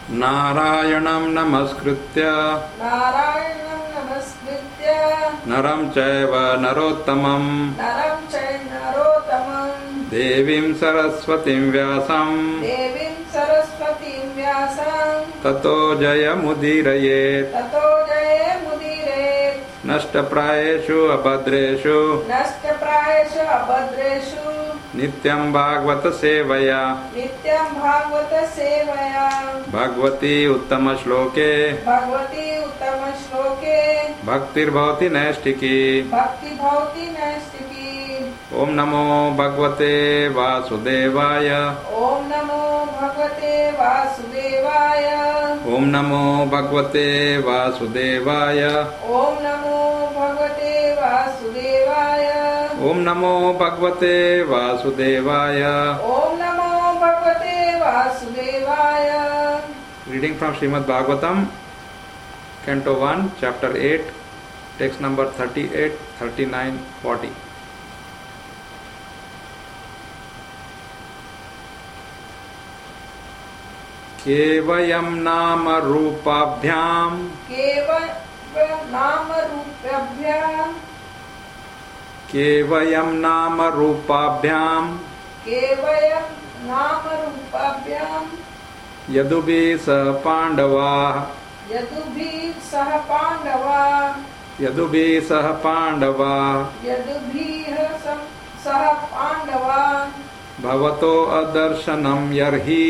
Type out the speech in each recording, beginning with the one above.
नारायणं नमस्कृत्य नरं चैव नरोत्तमं देवीं सरस्वतीं व्यासं ततो जयमुदीरयेत् नष्टप्रायेषु अभद्रेषु नित्यं भागवत सेवया भगवती उत्तम श्लोके भक्तिर्भवति नैष्टिकी ओम नमो भगवते वासुदेवाय ओम नमो भगवते वासुदेवाय ओम नमो भगवते वासुदेवाय ओम नमो भगवते वासुदेवाय ओम नमो भगवते वासुदेवाय ओम नमो भगवते वासुदेवाय. Reading from Srimad Bhagavatam, Canto 1, Chapter 8, text number 38, 39, 40. केवयं नाम रूपाभ्याम केवयं नाम रूपाभ्याम यदुभिः सह पांडवाः भवतो अदर्शनं यर्हि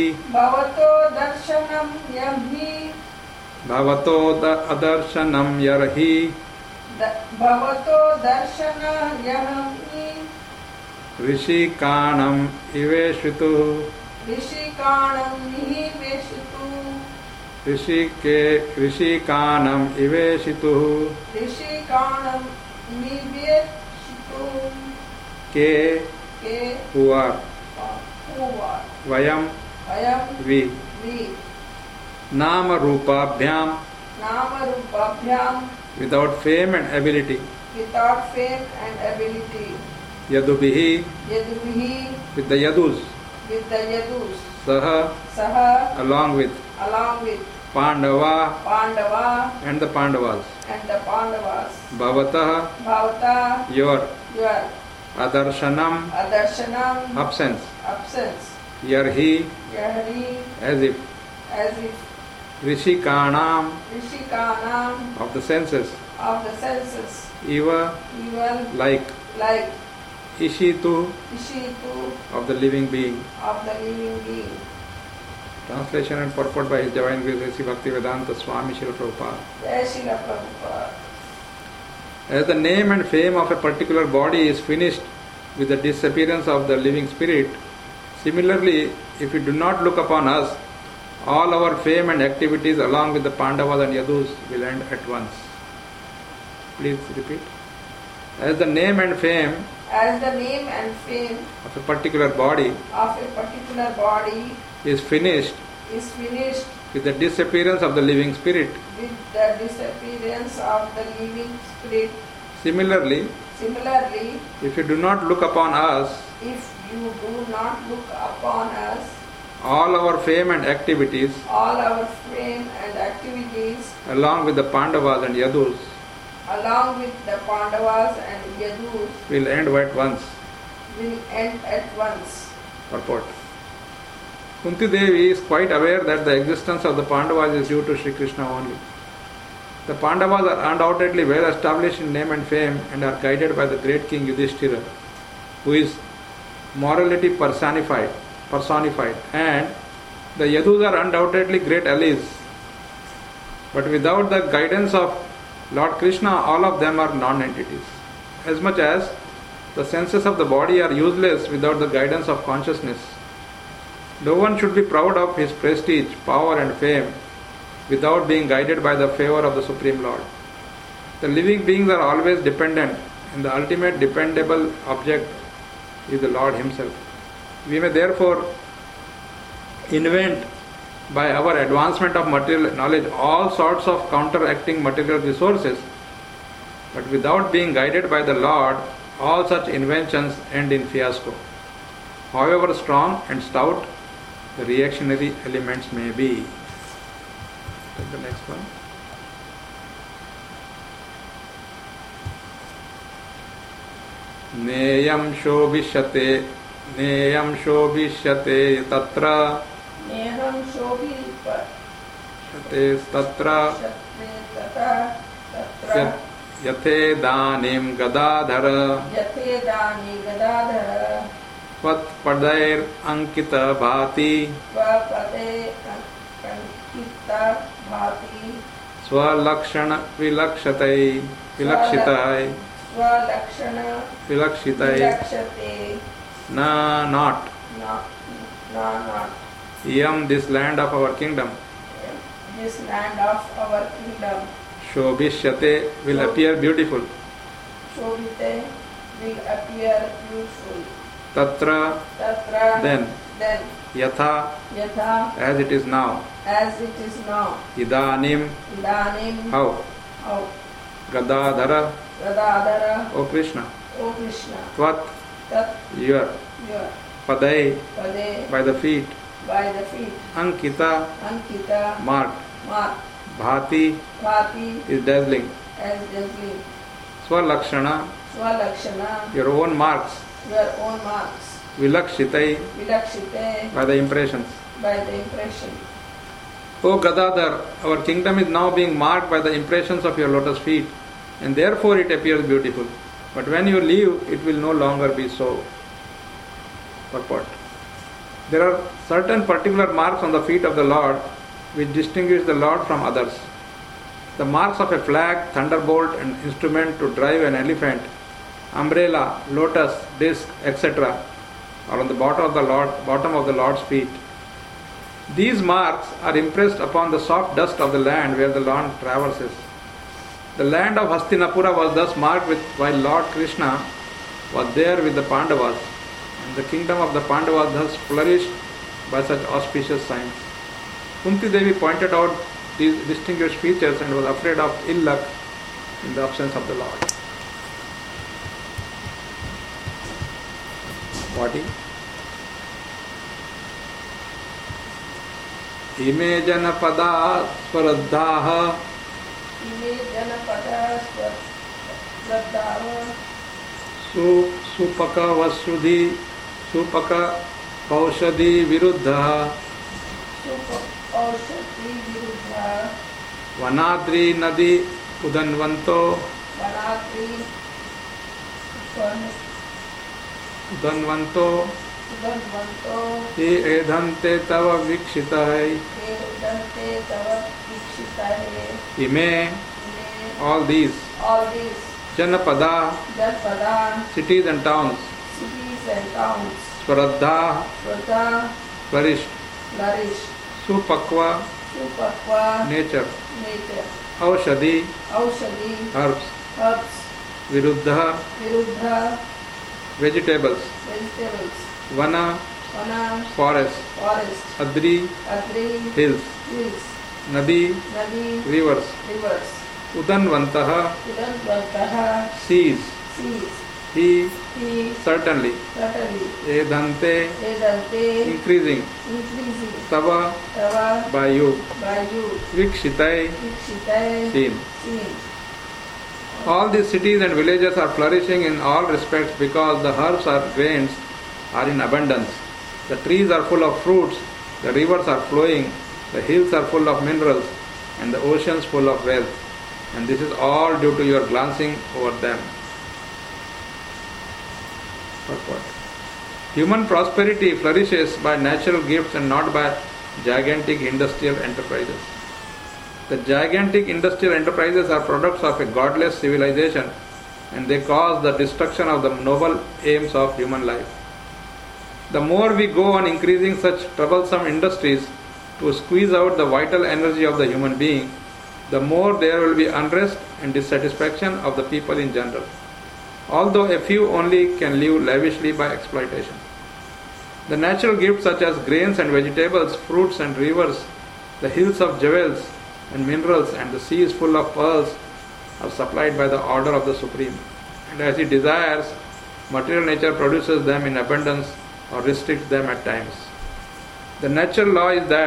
ऋषिकाणम् इवेशितुः के who are vayam we nama rupabhyam without fame and ability yadubihi with the yadus saha along with Pandava and the Pandavas bhavatah your Adarshanam absence Yarhi as if Rishikanam of the senses Eva like Ishitu of the living being. Translation and purport by His Divine Grace Sri Bhaktivedanta Swami Srila Prabhupada. As the name and fame of a particular body is finished with the disappearance of the living spirit, similarly, if you do not look upon us, all our fame and activities along with the Pandavas and Yadus will end at once. Please repeat. As the name and fame of a particular body is finished with the disappearance of the living spirit. Similarly, if you do not look upon us, all our fame and activities along with the Pandavas and Yadus will end at once. Purport. Kunti Devi is quite aware that the existence of the Pandavas is due to Sri Krishna only. The Pandavas are undoubtedly well established in name and fame and are guided by the great king Yudhishthira, who is morality personified, and the Yadus are undoubtedly great allies. But without the guidance of Lord Krishna, all of them are non-entities. As much as the senses of the body are useless without the guidance of consciousness, no one should be proud of his prestige, power and fame without being guided by the favor of the Supreme Lord. The living beings are always dependent, and the ultimate dependable object is the Lord Himself. We may therefore invent by our advancement of material knowledge all sorts of counteracting material resources, but without being guided by the Lord, all such inventions end in fiasco. However strong and stout the reactionary elements may be. Take the next one. Neyam shobhishyate tatra नेहं Shobhit tatra तत्र yathedanim gadadhara यथेदानि Gadadhar tvat padair ankita bhati स्वपदे कंकिता भाति swalakshana vilakshatai vilakshitai स्वलक्षण vilakshitai विलक्षते not not yam this land of our kingdom this land of our kingdom shobhishyate will appear beautiful Shobhite will appear beautiful tatra Tatra then yatha Yatha as it is now as it is now idanim Idanim how how gadadhara Gadadhara O Krishna O Krishna tvat Tat your your padai Pade by the feet by the feet ankita Ankita marked Mark bhati Bhati is dazzling as dazzling swalakshana Swalakshana your own marks your own marks vilakshitai Vilakshite by the impressions. by the impression O Gadadhar, our kingdom is now being marked by the impressions of your lotus feet, and therefore it appears beautiful. But when you leave, it will no longer be so. Purport. There are certain particular marks on the feet of the Lord which distinguish the Lord from others. The marks of a flag, thunderbolt, an instrument to drive an elephant, umbrella, lotus, disc, etc. are on the bottom of the Lord's feet. These marks are impressed upon the soft dust of the land where the Lord traverses. The land of Hastinapura was thus marked while Lord Krishna was there with the Pandavas, and the kingdom of the Pandavas thus flourished by such auspicious signs. Kunti Devi pointed out these distinguished features and was afraid of ill luck in the absence of the Lord. 40. Ime janapada swaradhaha Ime janapada Swadhava supaka vasudhi supaka paushadhi viruddha Aushati Viruddha vanadri nadi udanvanto Vanatri udanvanto Sudhanvanto ye edhante tava vikshitahay Vedante Tava Vikshitahe ime all these janapada Janpada cities and towns cities and towns swaradha Shraddha flourished Flourish supakva Supakva nature Nature aushadhi Aushadhi herbs Herbs viruddha Viruddha vegetables Vegetables vana Vana forest Forest adri Adri hills Hills nadi Nadi rivers Rivers udanvantaha Udanvantaha seas Seas he He certainly Certainly edhante Vedante increasing Increasing tava Tava by you by you vikshitai Vikshitae seen. Seen All these cities and villages are flourishing in all respects because the herbs or grains are in abundance. The trees are full of fruits, the rivers are flowing, the hills are full of minerals, and the oceans full of wealth. And this is all due to your glancing over them. Purport. Human prosperity flourishes by natural gifts and not by gigantic industrial enterprises. The gigantic industrial enterprises are products of a godless civilization, and they cause the destruction of the noble aims of human life. The more we go on increasing such troublesome industries to squeeze out the vital energy of the human being, the more there will be unrest and dissatisfaction of the people in general, although a few only can live lavishly by exploitation. The natural gifts such as grains and vegetables, fruits and rivers, the hills of jewels and minerals, and the seas full of pearls are supplied by the order of the Supreme. And as He desires, material nature produces them in abundance or restricts them at times. The natural law is that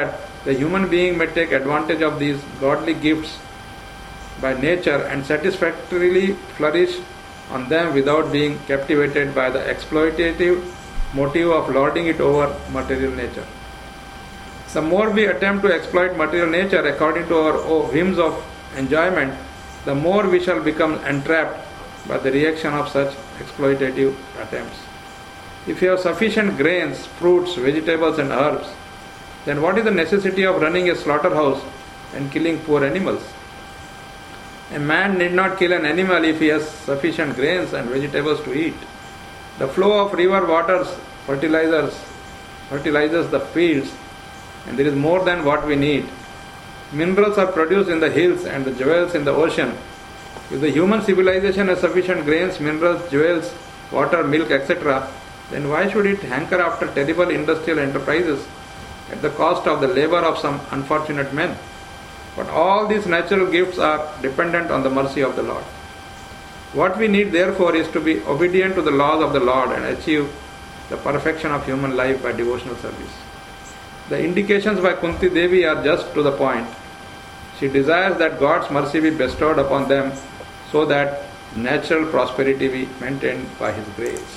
The human being may take advantage of these godly gifts by nature and satisfactorily flourish on them without being captivated by the exploitative motive of lording it over material nature. The more we attempt to exploit material nature according to our whims of enjoyment, the more we shall become entrapped by the reaction of such exploitative attempts. If you have sufficient grains, fruits, vegetables and herbs, then what is the necessity of running a slaughterhouse and killing poor animals? A man need not kill an animal if he has sufficient grains and vegetables to eat. The flow of river waters fertilizes the fields, and there is more than what we need. Minerals are produced in the hills and the jewels in the ocean. If the human civilization has sufficient grains, minerals, jewels, water, milk, etc., then why should it hanker after terrible industrial enterprises at the cost of the labor of some unfortunate men? But all these natural gifts are dependent on the mercy of the Lord. What we need therefore is to be obedient to the laws of the Lord and achieve the perfection of human life by devotional service. The indications by Kunti Devi are just to the point. She desires that God's mercy be bestowed upon them so that natural prosperity be maintained by His grace.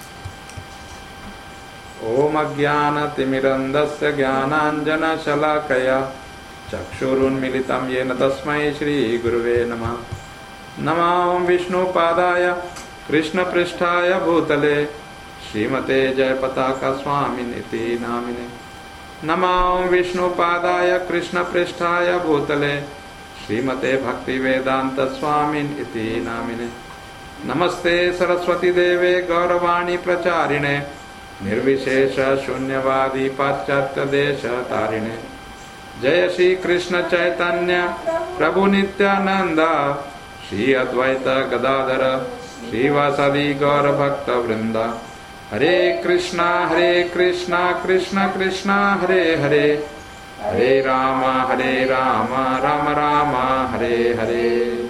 Om Ajnana Timirandasya Jnananjana Shalakaya Chakshurunmilitam Yena Tasmai Shri Guruve Namah. Namah Vishnu Padaya Krishna Pristhaya Bhutale Srimate Jayapataka Swaminiti Namine. Namah Vishnu Padaya Krishna Pristhaya Bhutale Srimate Bhakti Vedanta Swamin Iti Namine. Namaste Saraswati Deve Gauravani Pracharine Nirvishesha Shunyavadi Paschatya Desha Tarine. Jaya Shri Krishna Chaitanya Prabhu Nityananda Shri Advaita Gadadhara Shri Vasadi Gaura Bhakta Vrinda. Hare Krishna Krishna Krishna Hare Hare Hare Rama Rama Rama Hare Hare.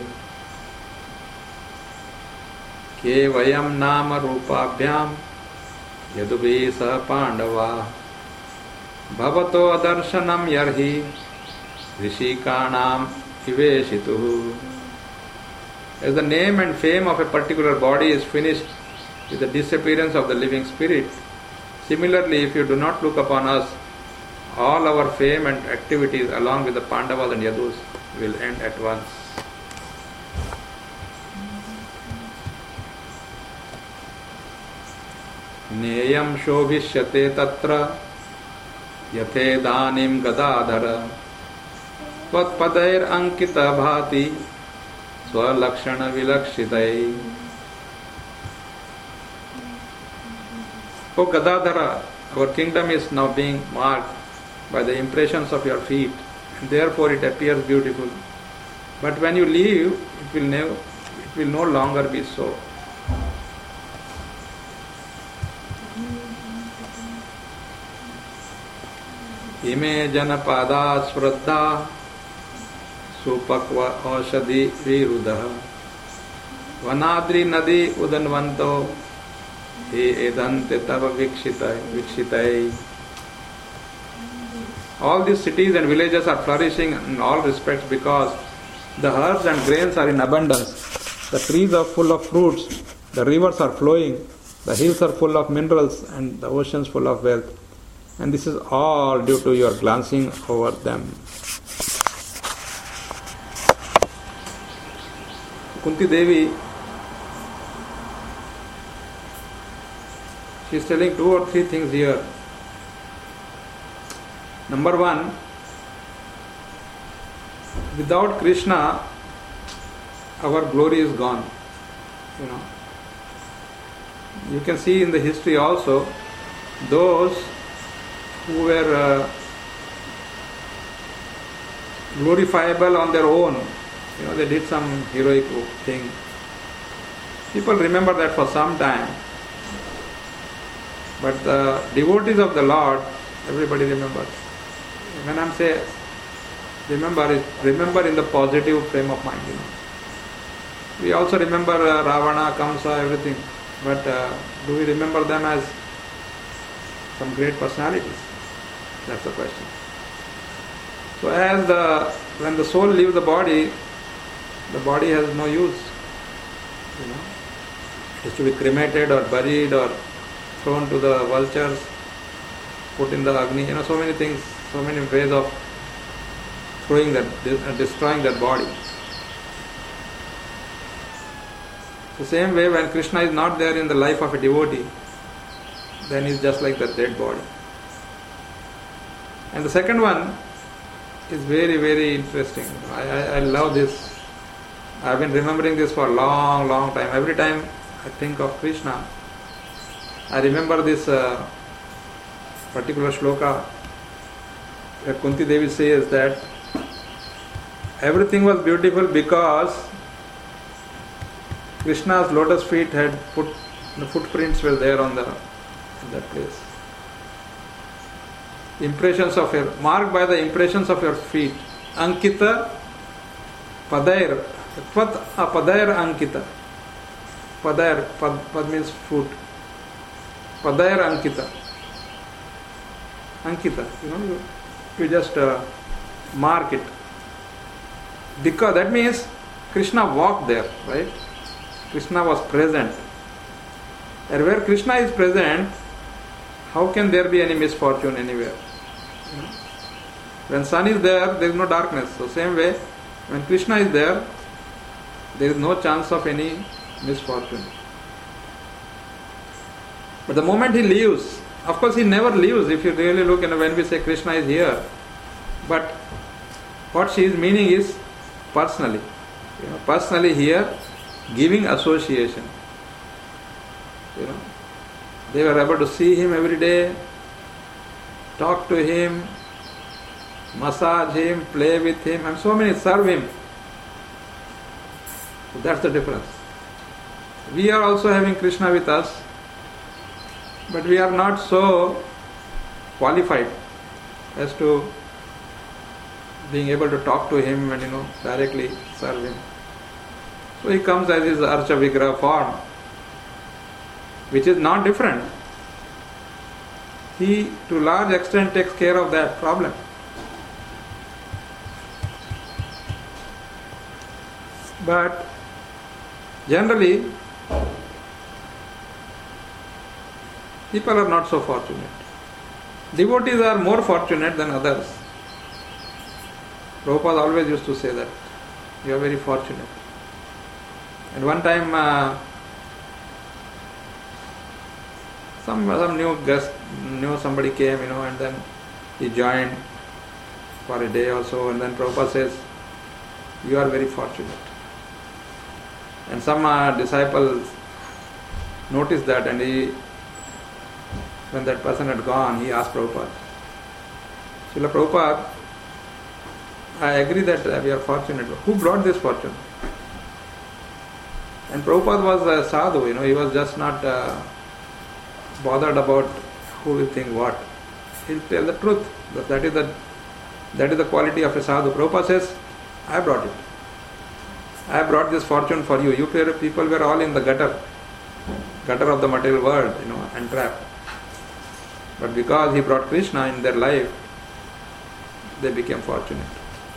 Kevayam Nama Rupabhyam Yadubi Sa Pandava Bhavato Darshanam Yarhi Rishikanam Iveshituhu. As the name and fame of a particular body is finished with the disappearance of the living spirit, similarly, if you do not look upon us, all our fame and activities along with the Pandavas and Yadus will end at once. Neyam shobhishyate tatra yate danim gadadhara tvat padair ankita bhati swalakshana vilakshitai. O Gadadhara, our kingdom is now being marked by the impressions of your feet, and therefore it appears beautiful. But when you leave, it will no longer be so. Ime janapada sraddha supakva aushadi viruddha vanadri nadi udanvanto edante tava vikshitai. All these cities and villages are flourishing in all respects because the herbs and grains are in abundance, the trees are full of fruits, the rivers are flowing, the hills are full of minerals and the oceans full of wealth. And this is all due to your glancing over them. Kunti Devi, she is telling 2 or 3 things here. Number 1, without Krishna, our glory is gone. You can see in the history also, those who were glorifiable on their own, they did some heroic thing. People remember that for some time. But the devotees of the Lord, everybody remembers. When I say remember in the positive frame of mind. We also remember Ravana, Kamsa, everything. But do we remember them as some great personalities? That's the question. So when the soul leaves the body has no use. You know, it is to be cremated or buried or thrown to the vultures, put in the Agni. You know, so many things, so many ways of destroying that body. The same way, when Krishna is not there in the life of a devotee, then he is just like the dead body. And the second one is very, very interesting. I love this. I have been remembering this for a long, long time. Every time I think of Krishna, I remember this particular shloka where Kunti Devi says that everything was beautiful because Krishna's lotus feet had the footprints were there in that place. Marked by the impressions of your feet. Ankita Padair. Padair Ankita. Pad means foot. Padair Ankita. Ankita. You just mark it. Because that means Krishna walked there, right? Krishna was present. And where Krishna is present, how can there be any misfortune anywhere? When sun is there is no darkness. So same way, when Krishna is there is no chance of any misfortune. But the moment he leaves, of course he never leaves. If you really look, when we say Krishna is here, but what she is meaning is personally. Personally here, giving association. They were able to see him every day, talk to him, massage him, play with him, and so many serve him. So that's the difference. We are also having Krishna with us, but we are not so qualified as to being able to talk to him and directly serve him. So he comes as his Archa Vigraha form, which is not different. He to large extent takes care of that problem. But generally, people are not so fortunate. Devotees are more fortunate than others. Prabhupada always used to say that. You are very fortunate. And one time, some new guest, somebody came, and then he joined for a day or so, and then Prabhupada says, you are very fortunate. And some disciples noticed that, and when that person had gone, he asked Prabhupada, Srila Prabhupada, I agree that we are fortunate, but who brought this fortune? And Prabhupada was a sadhu, he was just not bothered about who will think what. He'll tell the truth. That is the quality of a sadhu. Prabhupada says, I brought it. I brought this fortune for you. You people were all in the gutter of the material world, and trapped. But because he brought Krishna in their life, they became fortunate.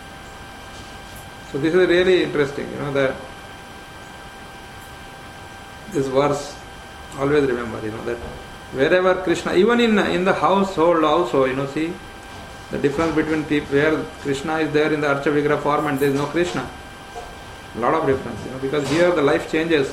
So this is really interesting, that this verse, always remember, that wherever Krishna, even in the household also, see the difference between people where Krishna is there in the Archa Vigraha form and there is no Krishna. A lot of difference, because here the life changes.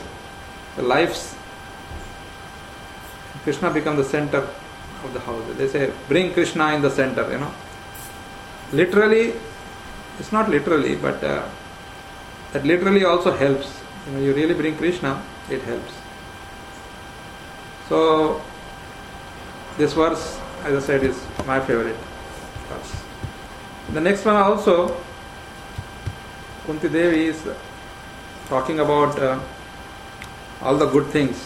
Krishna becomes the center of the house. They say, bring Krishna in the center, Literally, it's not literally, but that literally also helps. You really bring Krishna, it helps. So, this verse, as I said, is my favorite verse. The next one also, Kunti Devi is talking about all the good things,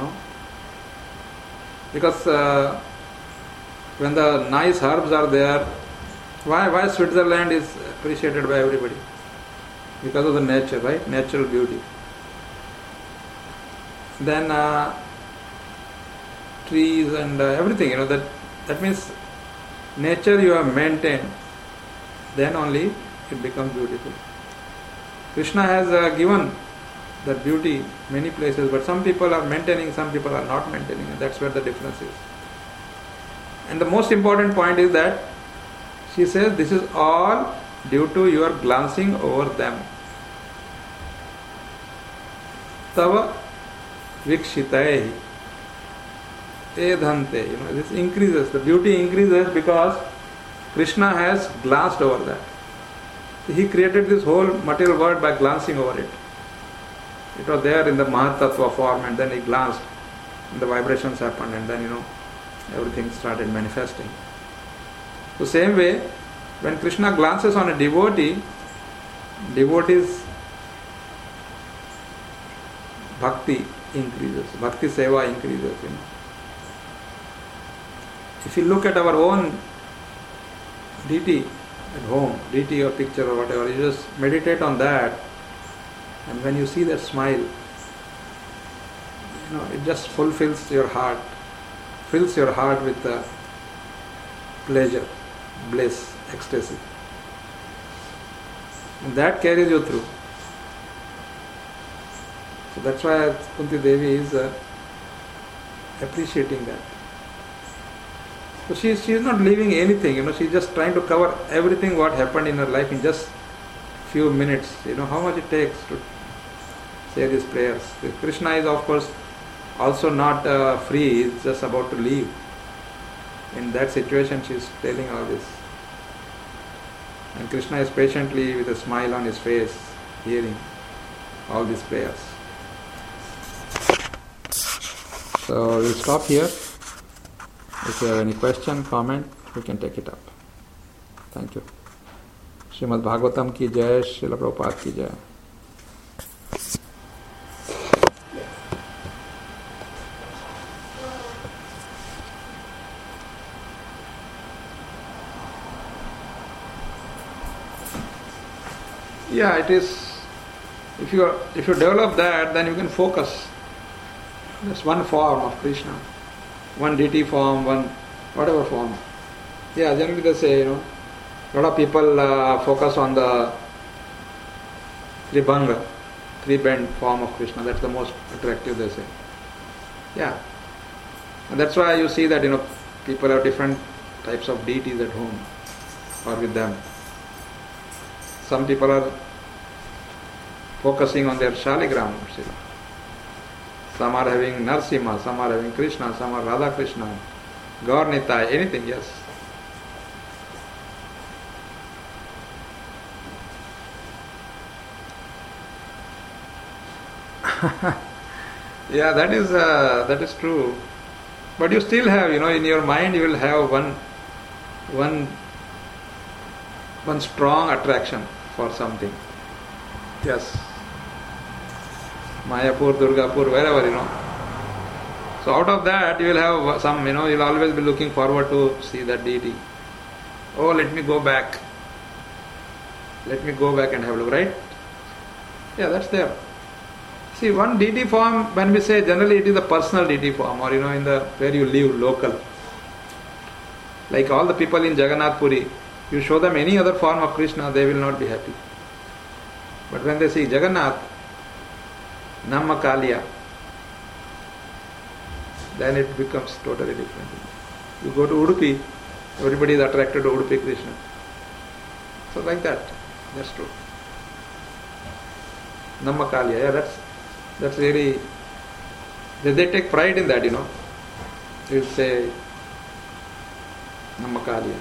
because when the nice herbs are there, why Switzerland is appreciated by everybody? Because of the nature, right? Natural beauty. Then trees and everything, that means nature you have maintained then only it becomes beautiful. Krishna has given that beauty many places, but some people are maintaining, some people are not maintaining, and that's where the difference is. And the most important point is that she says this is all due to your glancing over them. Tava vikshitaehi edhante. This increases, the beauty increases because Krishna has glanced over that. He created this whole material world by glancing over it. It was there in the Mahatattva form, and then he glanced, and the vibrations happened, and then everything started manifesting. So same way, when Krishna glances on a devotee, devotee's bhakti increases, bhakti seva increases. If you look at our own deity at home, deity or picture or whatever, you just meditate on that, and when you see that smile, it just fulfills your heart, fills your heart with pleasure, bliss, ecstasy. And that carries you through. So that's why Kunti Devi is appreciating that. So she is not leaving anything, she's just trying to cover everything what happened in her life in just few minutes. How much it takes to say these prayers. Krishna is of course also not free, he's just about to leave. In that situation she is telling all this. And Krishna is patiently with a smile on his face, hearing all these prayers. So we'll stop here. If you have any question, comment, we can take it up. Thank you. Srimad Bhagavatam ki jai, Srila Prabhupada ki jai. Yeah, it is. If you develop that, then you can focus. There's one form of Krishna, one deity form, one whatever form. Yeah, generally they say, a lot of people focus on the Tribhanga, three-bend form of Krishna. That's the most attractive, they say. Yeah, and that's why you see that people have different types of deities at home or with them. Some people are focusing on their Shaligram. Some are having Narsimha, some are having Krishna, some are Radha Krishna, Gaur Nitai, anything, yes. Yeah, that is true. But you still have, in your mind you will have one strong attraction for something. Yes. Mayapur, Durgapur, wherever, So out of that you will have some, you'll always be looking forward to see that deity. Oh, let me go back. Let me go back and have a look, right? Yeah, that's there. See, one deity form, when we say generally it is a personal deity form, or in the where you live, local. Like all the people in Jagannath Puri, you show them any other form of Krishna, they will not be happy. But when they see Jagannath, Namma Kaliya, then it becomes totally different. You go to Udupi, everybody is attracted to Udupi Krishna. So like that, that's true. Namma Kaliya, yeah, that's really, they take pride in that, You'll say Namma Kaliya.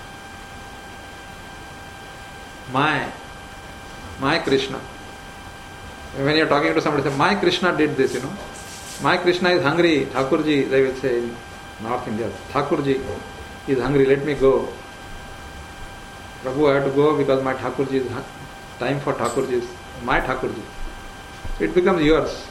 My Krishna. When you're talking to somebody, say, my Krishna did this, My Krishna is hungry, Thakurji, they will say in North India, Thakurji is hungry, let me go. Prabhu, I have to go because my Thakurji is, time for Thakurji is my Thakurji. It becomes yours.